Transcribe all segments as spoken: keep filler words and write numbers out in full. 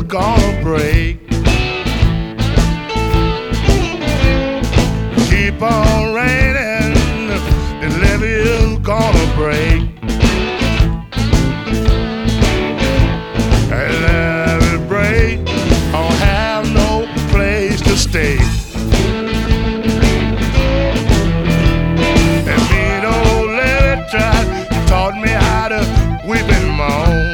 is gonna break. Keep on raining, the levee is gonna break. And let it break, I don't have no place to stay. And mean old levee tried, taught me how to weep and moan.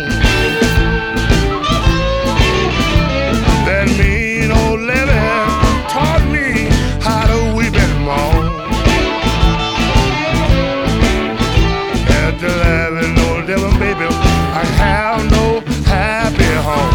That mean old levee taught me how to weep and moan. At the levee, no devil, baby, I have no happy home.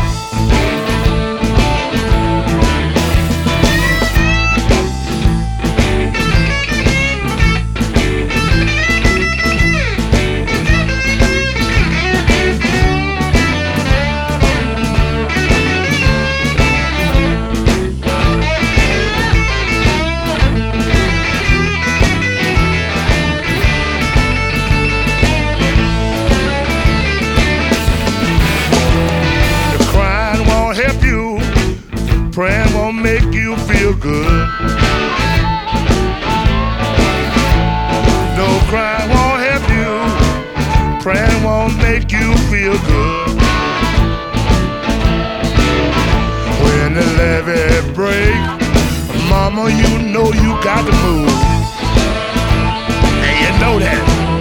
Praying won't make you feel good. No crying won't help you. Praying won't make you feel good. When the levee break, mama, you know you got to move. And you know that.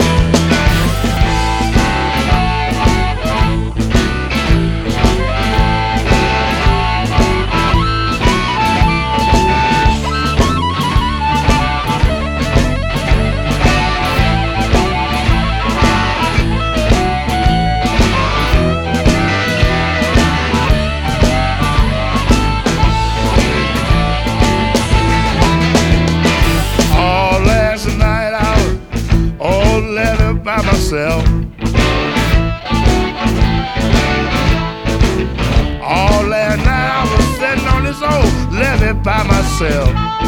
By myself, all last night I was sitting on this old levee by myself.